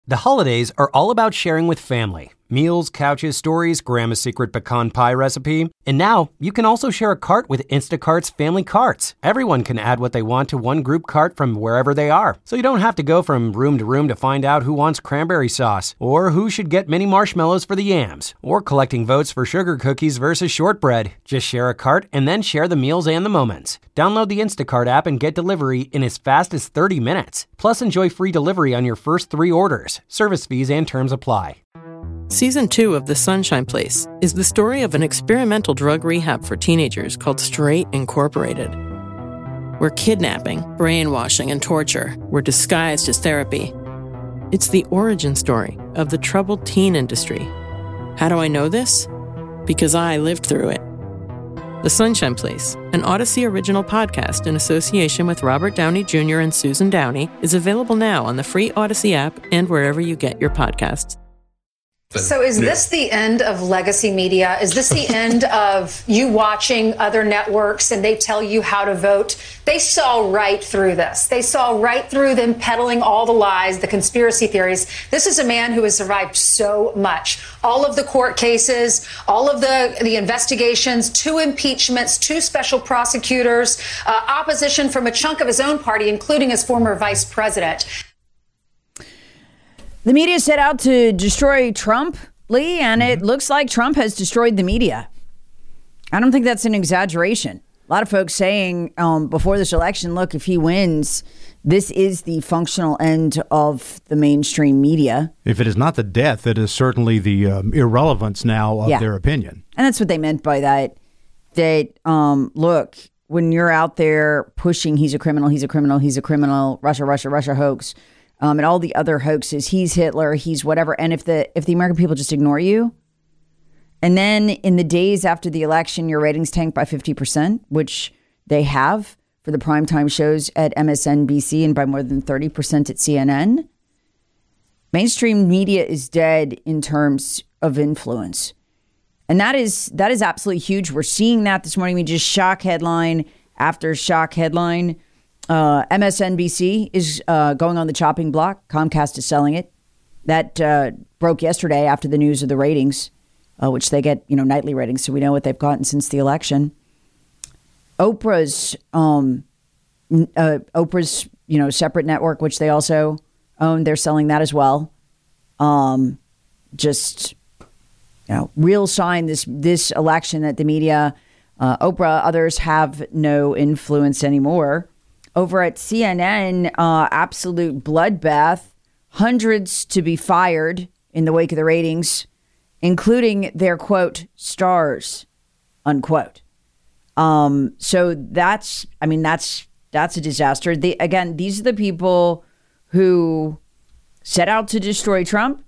The holidays are all about sharing with family. Meals, couches, stories, Grandma's secret pecan pie recipe. And now, you can also share a cart with Instacart's Family Carts. Everyone can add what they want to one group cart from wherever they are. So you don't have to go from room to find out who wants cranberry sauce, or who should get mini marshmallows for the yams, or collecting votes for sugar cookies versus shortbread. Just share a cart and then share the meals and the moments. Download the Instacart app and get delivery in as fast as 30 minutes. Plus, enjoy free delivery on your first 3 orders. Service fees and terms apply. Season 2 of The Sunshine Place is the story of an experimental drug rehab for teenagers called Straight Incorporated, where kidnapping, brainwashing, and torture were disguised as therapy. It's the origin story of the troubled teen industry. How do I know this? Because I lived through it. The Sunshine Place, an Odyssey original podcast in association with Robert Downey Jr. and Susan Downey, is available now on the free Odyssey app and wherever you get your podcasts. So is this the end of legacy media? Is this the end of you watching other networks and they tell you how to vote? They saw right through this. They saw right through them peddling all the lies, the conspiracy theories. This is a man who has survived so much. All of the court cases, all of the investigations, 2 impeachments, 2 special prosecutors, opposition from a chunk of his own party, including his former vice president. The media set out to destroy Trump, Lee, and it looks like Trump has destroyed the media. I don't think that's an exaggeration. A lot of folks saying before this election, look, if he wins, this is the functional end of the mainstream media. If it is not the death, it is certainly the irrelevance now of their opinion. And that's what they meant by that. That, look, when you're out there pushing, he's a criminal, Russia hoax, and all the other hoaxes, he's Hitler, he's whatever. And if the American people just ignore you, and then in the days after the election, your ratings tank by 50%, which they have for the primetime shows at MSNBC and by more than 30% at CNN, mainstream media is dead in terms of influence. And that is absolutely huge. We're seeing that this morning. We just shock headline after shock headline. MSNBC is going on the chopping block. Comcast is selling it. That broke yesterday after the news of the ratings, which they get, nightly ratings. So we know what they've gotten since the election. Oprah's, separate network, which they also own, they're selling that as well. Real sign this election that the media, Oprah, others have no influence anymore. Over at CNN, absolute bloodbath, hundreds to be fired in the wake of the ratings, including their, quote, stars, unquote. So that's a disaster. These are the people who set out to destroy Trump.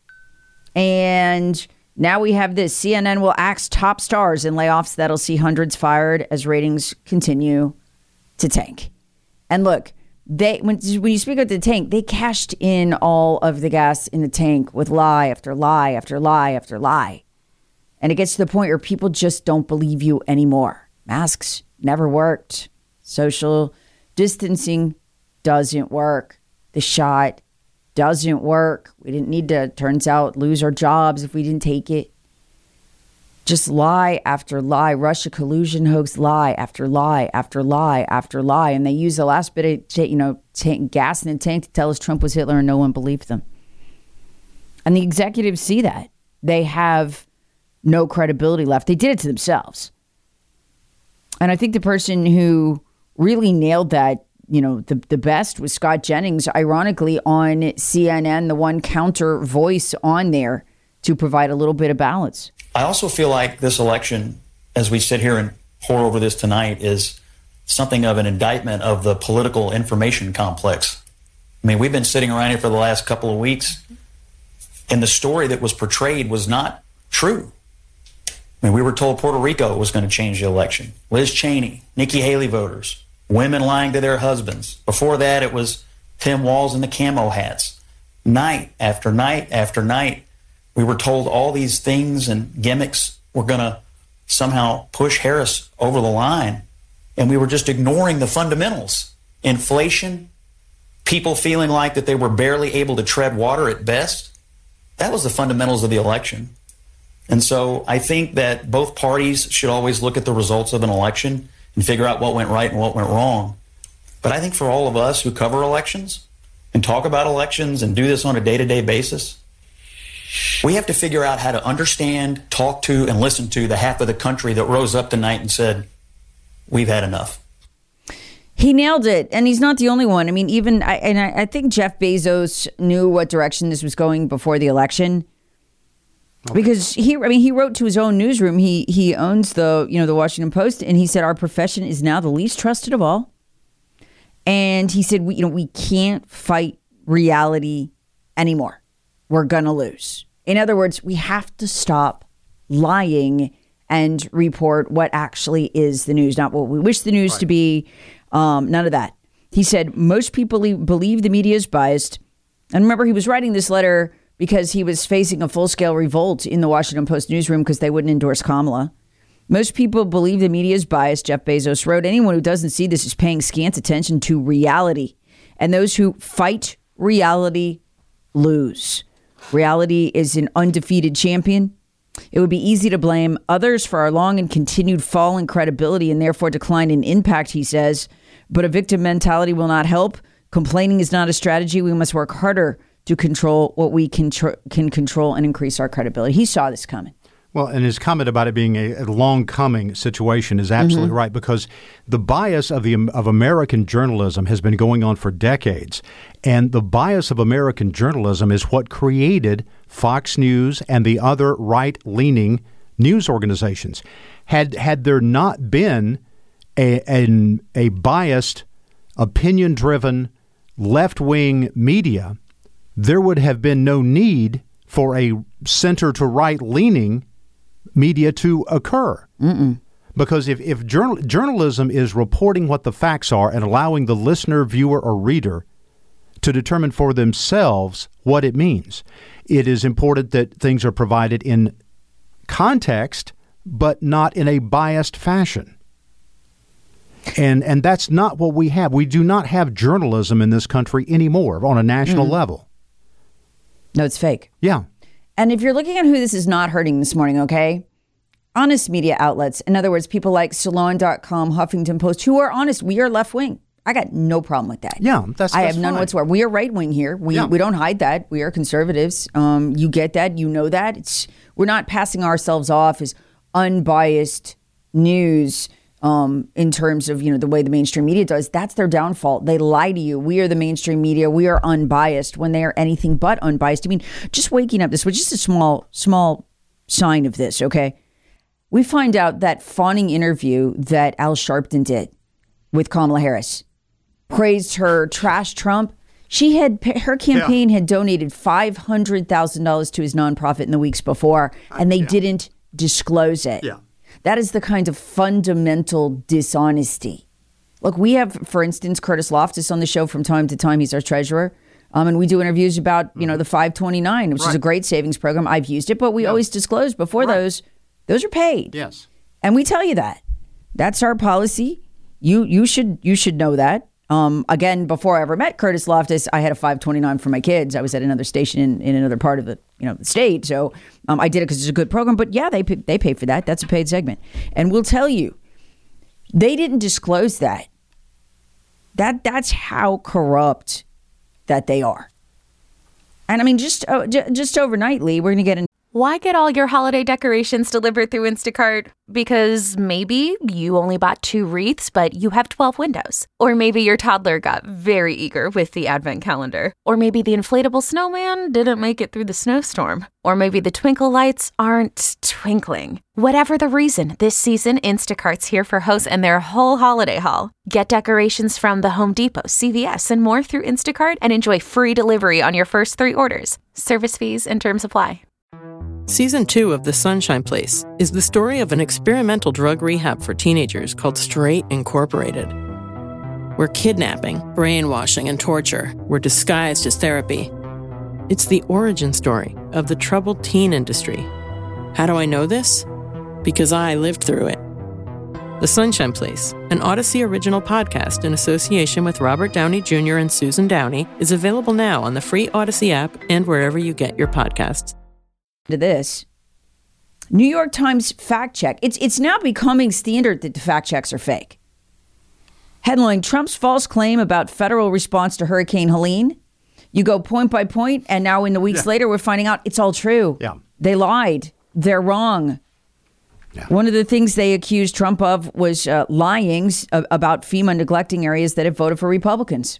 And now we have this. CNN will axe top stars in layoffs that'll see hundreds fired as ratings continue to tank. And look, when you speak of the tank, they cashed in all of the gas in the tank with lie after lie after lie after lie. And it gets to the point where people just don't believe you anymore. Masks never worked. Social distancing doesn't work. The shot doesn't work. We didn't need to, turns out, lose our jobs if we didn't take it. Just lie after lie, Russia collusion hoax, lie after lie after lie after lie. And they use the last bit of gas in the tank to tell us Trump was Hitler, and no one believed them. And the executives see that. They have no credibility left. They did it to themselves. And I think the person who really nailed that, the best was Scott Jennings, ironically, on CNN, the one counter voice on there to provide a little bit of balance. I also feel like this election, as we sit here and pour over this tonight, is something of an indictment of the political information complex. I mean, we've been sitting around here for the last couple of weeks, and the story that was portrayed was not true. I mean, we were told Puerto Rico was going to change the election. Liz Cheney, Nikki Haley voters, women lying to their husbands. Before that, it was Tim Walz and the camo hats. Night after night after night, we were told all these things and gimmicks were going to somehow push Harris over the line. And we were just ignoring the fundamentals. Inflation, people feeling like that they were barely able to tread water at best. That was the fundamentals of the election. And so I think that both parties should always look at the results of an election and figure out what went right and what went wrong. But I think for all of us who cover elections and talk about elections and do this on a day-to-day basis, we have to figure out how to understand, talk to, and listen to the half of the country that rose up tonight and said, we've had enough. He nailed it, and he's not the only one. I mean, I think Jeff Bezos knew what direction this was going before the election, because he wrote to his own newsroom. He owns the Washington Post, and he said our profession is now the least trusted of all. And he said we can't fight reality anymore. We're gonna lose. In other words, we have to stop lying and report what actually is the news, not what we wish the news to be. None of that. He said most people believe the media is biased. And remember, he was writing this letter because he was facing a full-scale revolt in the Washington Post newsroom because they wouldn't endorse Kamala. Most people believe the media is biased, Jeff Bezos wrote. Anyone who doesn't see this is paying scant attention to reality. And those who fight reality lose. Reality is an undefeated champion. It would be easy to blame others for our long and continued fall in credibility and therefore decline in impact, he says. But a victim mentality will not help. Complaining is not a strategy. We must work harder to control what we can control and increase our credibility. He saw this coming. Well, and his comment about it being a long-coming situation is absolutely right, because the bias of American journalism has been going on for decades. And the bias of American journalism is what created Fox News and the other right-leaning news organizations. Had there not been a biased, opinion-driven, left-wing media, there would have been no need for a center-to-right-leaning media to occur. Because if journalism is reporting what the facts are and allowing the listener, viewer, or reader to determine for themselves what it means, it is important that things are provided in context, but not in a biased fashion. And that's not what we have. We do not have journalism in this country anymore on a national level. No, it's fake. Yeah. And if you're looking at who this is not hurting this morning, okay, honest media outlets, in other words, people like Salon.com, Huffington Post, who are honest, we are left wing. I got no problem with that. Yeah, that's I have none whatsoever. We are right wing here. We don't hide that. We are conservatives. You get that. You know that. We're not passing ourselves off as unbiased news in terms of the way the mainstream media does. That's their downfall. They lie to you. We are the mainstream media. We are unbiased when they are anything but unbiased. I mean, just waking up this was just a small sign of this. Okay, we find out that fawning interview that Al Sharpton did with Kamala Harris, praised her, trashed Trump. Her campaign had donated $500,000 to his nonprofit in the weeks before, and they didn't disclose it. Yeah. That is the kind of fundamental dishonesty. Look, we have, for instance, Curtis Loftus on the show from time to time. He's our treasurer. And we do interviews about, the 529, which is a great savings program. I've used it, but we always disclose before those are paid. Yes. And we tell you that. That's our policy. You should know that. Again, before I ever met Curtis Loftus, I had a 529 for my kids. I was at another station in another part of the state. So I did it because it's a good program. But yeah, they pay for that. That's a paid segment. And we'll tell you, they didn't disclose that. That's how corrupt that they are. And I mean, just overnight, Lee, we're going to get in. Why get all your holiday decorations delivered through Instacart? Because maybe you only bought 2 wreaths, but you have 12 windows. Or maybe your toddler got very eager with the advent calendar. Or maybe the inflatable snowman didn't make it through the snowstorm. Or maybe the twinkle lights aren't twinkling. Whatever the reason, this season, Instacart's here for hosts and their whole holiday haul. Get decorations from the Home Depot, CVS, and more through Instacart and enjoy free delivery on your first 3 orders. Service fees and terms apply. Season 2 of The Sunshine Place is the story of an experimental drug rehab for teenagers called Straight Incorporated, where kidnapping, brainwashing, and torture were disguised as therapy. It's the origin story of the troubled teen industry. How do I know this? Because I lived through it. The Sunshine Place, an Odyssey original podcast in association with Robert Downey Jr. and Susan Downey, is available now on the free Odyssey app and wherever you get your podcasts. To this, New York Times fact check. It's now becoming standard that the fact checks are fake. Headline, Trump's false claim about federal response to Hurricane Helene. You go point by point, and now in the weeks later, we're finding out it's all true. Yeah. They lied. They're wrong. Yeah. One of the things they accused Trump of was lying about FEMA neglecting areas that have voted for Republicans.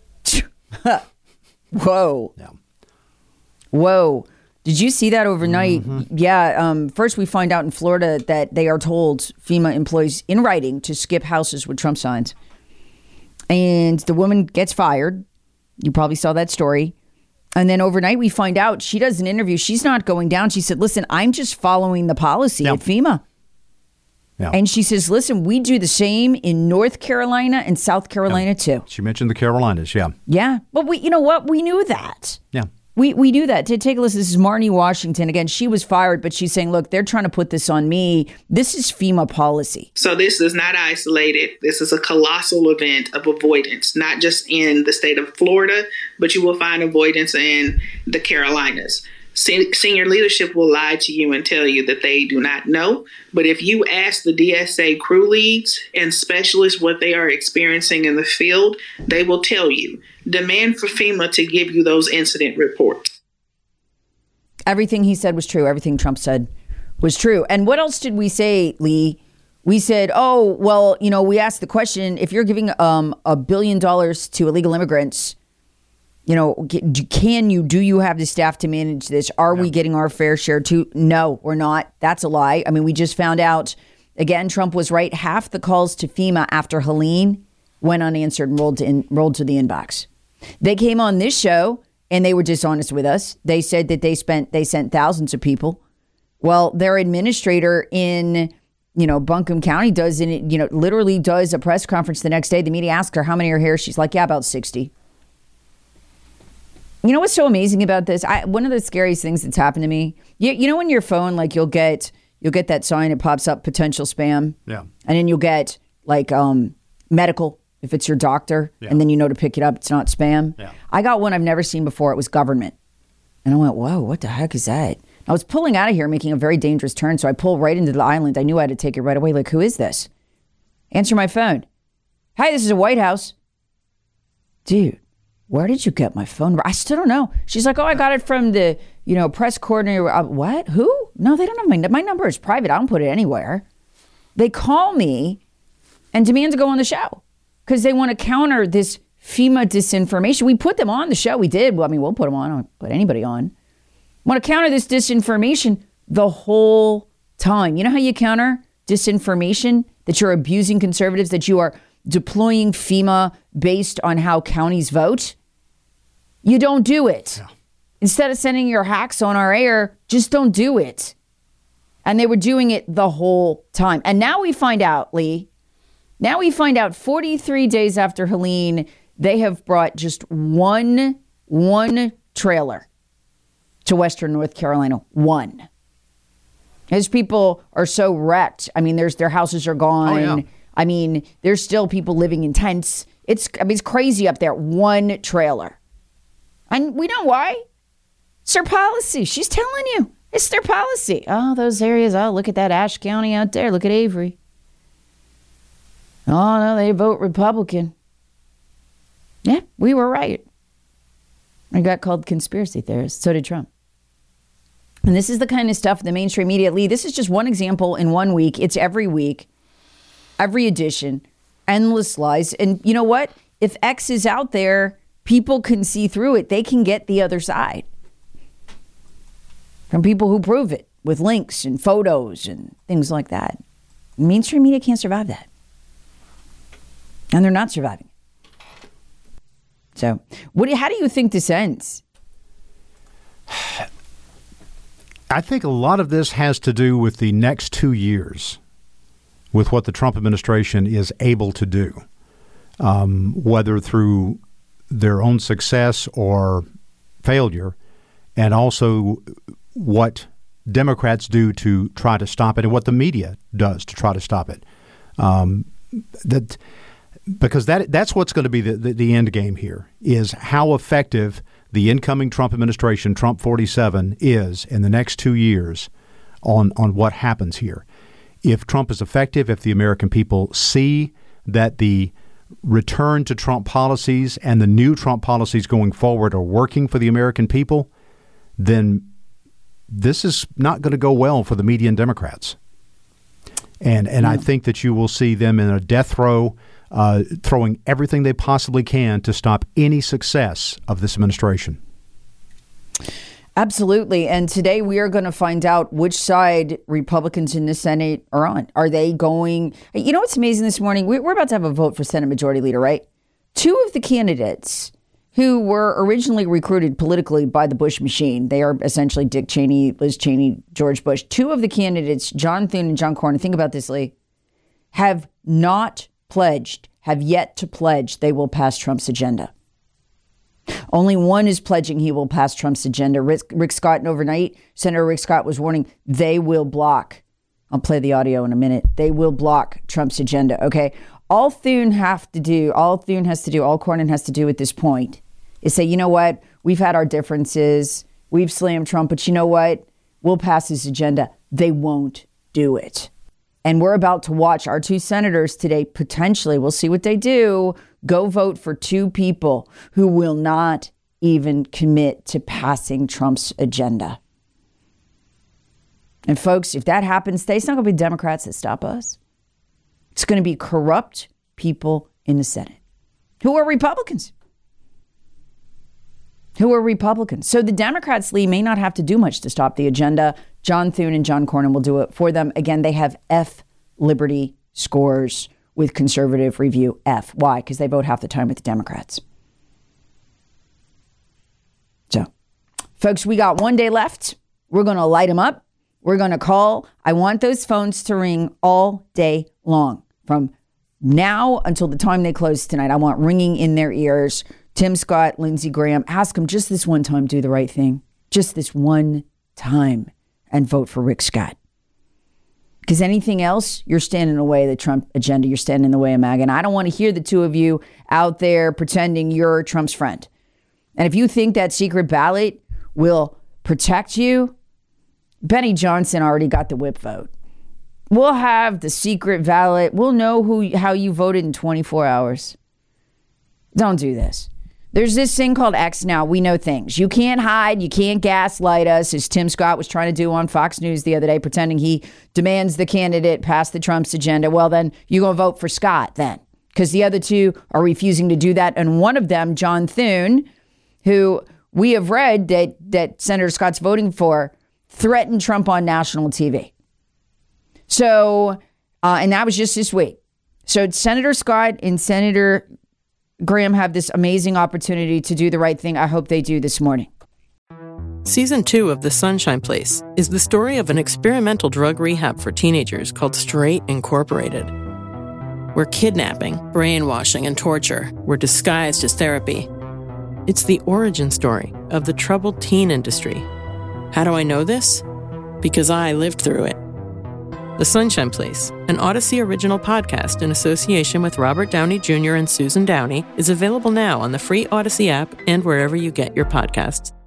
Whoa. Yeah. Whoa. Did you see that overnight? Mm-hmm. Yeah. First, we find out in Florida that they are told, FEMA employees in writing, to skip houses with Trump signs. And the woman gets fired. You probably saw that story. And then overnight, we find out she does an interview. She's not going down. She said, listen, I'm just following the policy at FEMA. Yeah. And she says, listen, we do the same in North Carolina and South Carolina, too. She mentioned the Carolinas, yeah. Yeah. But you know what? We knew that. Yeah. We knew that. To take a listen, this is Marnie Washington. Again, she was fired, but she's saying, look, they're trying to put this on me. This is FEMA policy. So this is not isolated. This is a colossal event of avoidance, not just in the state of Florida, but you will find avoidance in the Carolinas. Senior leadership will lie to you and tell you that they do not know. But if you ask the DSA crew leads and specialists what they are experiencing in the field, they will tell you. Demand for FEMA to give you those incident reports. Everything he said was true. Everything Trump said was true. And what else did we say, Lee? We said, oh, well, you know, we asked the question, if you're giving $1 billion to illegal immigrants, you know, do you have the staff to manage this? Are we getting our fair share too? No, we're not. That's a lie. I mean, we just found out, again, Trump was right. Half the calls to FEMA after Helene went unanswered and rolled to the inbox. They came on this show and they were dishonest with us. They said that they sent thousands of people. Well, their administrator in, Buncombe County literally does a press conference the next day. The media asks her how many are here. She's like, yeah, about 60. You know what's so amazing about this? One of the scariest things that's happened to me, you know, when your phone, like you'll get that sign, it pops up potential spam. Yeah. And then you'll get like medical, if it's your doctor, and then you know to pick it up. It's not spam. Yeah. I got one I've never seen before. It was government. And I went, whoa, what the heck is that? I was pulling out of here, making a very dangerous turn. So I pulled right into the island. I knew I had to take it right away. Like, who is this? Answer my phone. Hi, this is a White House. Dude, where did you get my phone number? I still don't know. She's like, oh, I got it from the, press coordinator. What? Who? No, they don't have my number is private. I don't put it anywhere. They call me and demand to go on the show because they want to counter this FEMA disinformation. We put them on the show. We did. Well, I mean, we'll put them on. I don't put anybody on. Want to counter this disinformation the whole time. You know how you counter disinformation? That you're abusing conservatives, that you are deploying FEMA based on how counties vote? You don't do it. Yeah. Instead of sending your hacks on our air, just don't do it. And they were doing it the whole time. And now we find out, Lee, 43 days after Helene, they have brought just one trailer to Western North Carolina. One. His people are so wrecked. I mean, their houses are gone. Oh, yeah. I mean, there's still people living in tents. It's crazy up there. One trailer. And we know why. It's their policy. She's telling you. It's their policy. Oh, those areas. Oh, look at that Ashe County out there. Look at Avery. Oh, no, they vote Republican. Yeah, we were right. I got called conspiracy theorist. So did Trump. And this is the kind of stuff the mainstream media, Lee, this is just one example in 1 week. It's every week, every edition, endless lies. And you know what? If X is out there, people can see through it. They can get the other side from people who prove it with links and photos and things like that. Mainstream media can't survive that. And they're not surviving. So how do you think this ends? I think a lot of this has to do with the next 2 years, with what the Trump administration is able to do, whether through their own success or failure, and also what Democrats do to try to stop it and what the media does to try to stop it. Because that's what's going to be the end game here, is how effective the incoming Trump administration, Trump 47, is in the next 2 years on what happens here. If Trump is effective, if the American people see that the return to Trump policies and the new Trump policies going forward are working for the American people, then this is not going to go well for the median Democrats. And I think that you will see them in a death row, throwing everything they possibly can to stop any success of this administration. Absolutely. And today we are going to find out which side Republicans in the Senate are on. Are they going? You know what's amazing this morning? We're about to have a vote for Senate Majority Leader, right? Two of the candidates who were originally recruited politically by the Bush machine, they are essentially Dick Cheney, Liz Cheney, George Bush. Two of the candidates, John Thune and John Cornyn, think about this, Lee, have yet to pledge they will pass Trump's agenda. Only one is pledging he will pass Trump's agenda. Rick Scott, and overnight, Senator Rick Scott was warning they will block. I'll play the audio in a minute. They will block Trump's agenda, okay? All Cornyn has to do at this point is say, you know what? We've had our differences. We've slammed Trump, but you know what? We'll pass his agenda. They won't do it. And we're about to watch our two senators today, potentially, we'll see what they do, go vote for two people who will not even commit to passing Trump's agenda. And folks, if that happens today, it's not going to be Democrats that stop us. It's going to be corrupt people in the Senate who are Republicans. So the Democrats, Lee, may not have to do much to stop the agenda. John Thune and John Cornyn will do it for them. Again, they have F Liberty scores with conservative review. F. Why? Because they vote half the time with the Democrats. So, folks, we got 1 day left. We're going to light them up. We're going to call. I want those phones to ring all day long. From now until the time they close tonight, I want ringing in their ears. Tim Scott, Lindsey Graham, ask them just this one time, do the right thing. Just this one time, and vote for Rick Scott. Because anything else, you're standing in the way of the Trump agenda. You're standing in the way of MAGA. And I don't want to hear the two of you out there pretending you're Trump's friend. And if you think that secret ballot will protect you, Benny Johnson already got the whip vote. We'll have the secret ballot. We'll know how you voted in 24 hours. Don't do this. There's this thing called X now. We know things. You can't hide. You can't gaslight us, as Tim Scott was trying to do on Fox News the other day, pretending he demands the candidate pass the Trump's agenda. Well, then you're going to vote for Scott then, because the other two are refusing to do that. And one of them, John Thune, who we have read that Senator Scott's voting for, threatened Trump on national TV. So, and that was just this week. So Senator Scott and Senator Graham have this amazing opportunity to do the right thing. I hope they do this morning. Season 2 of The Sunshine Place is the story of an experimental drug rehab for teenagers called Straight Incorporated, where kidnapping, brainwashing, and torture were disguised as therapy. It's the origin story of the troubled teen industry. How do I know this? Because I lived through it. The Sunshine Place, an Odyssey original podcast in association with Robert Downey Jr. and Susan Downey, is available now on the free Odyssey app and wherever you get your podcasts.